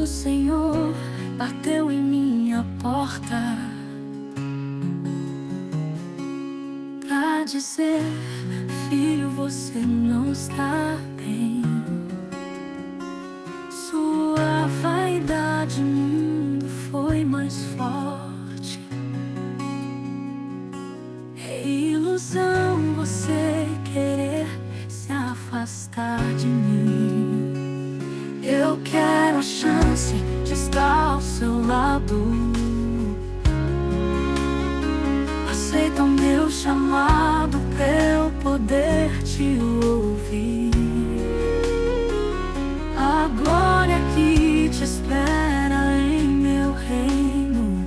O Senhor bateu em minha porta pra dizer: filho, você não está bem. Sua vaidade no mundo foi mais forte. É ilusão você querer se afastar de mim. Eu quero a chance de estar ao seu lado. Aceita o meu chamado pra eu poder te ouvir. A glória que te espera em meu reino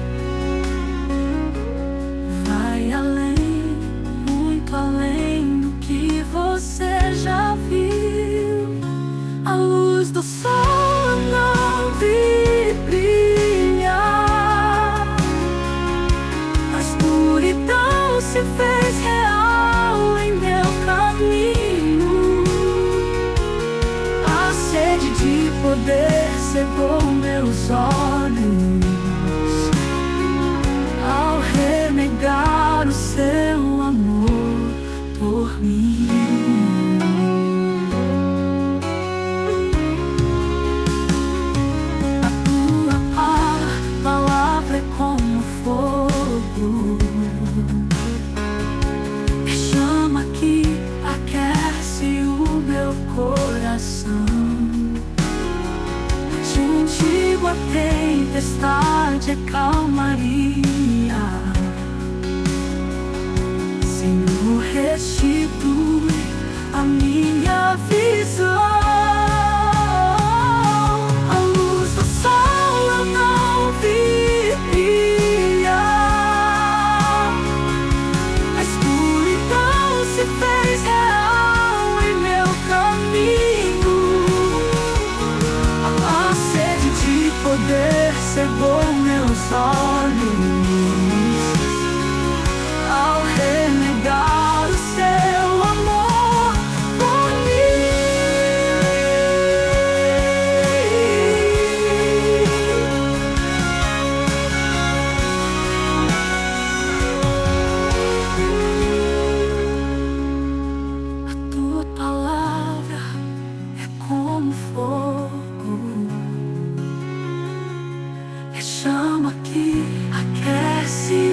vai além, muito além do que você já viu. A luz do sol eu não vi brilhar. A escuridão se fez real em meu caminho. A sede de poder cegou meus olhos ao renegar o seu amor por mim. Como fogo, é chama que aquece o meu coração. Contigo a tempestade é calmaria. Senhor, restitui a minha visão. A luz do sol eu não vi brilhar. A escuridão se fez real em meu caminho. A sede de poder cegou meus olhos ao renegar o seu amor por como fogo, é chama que aquece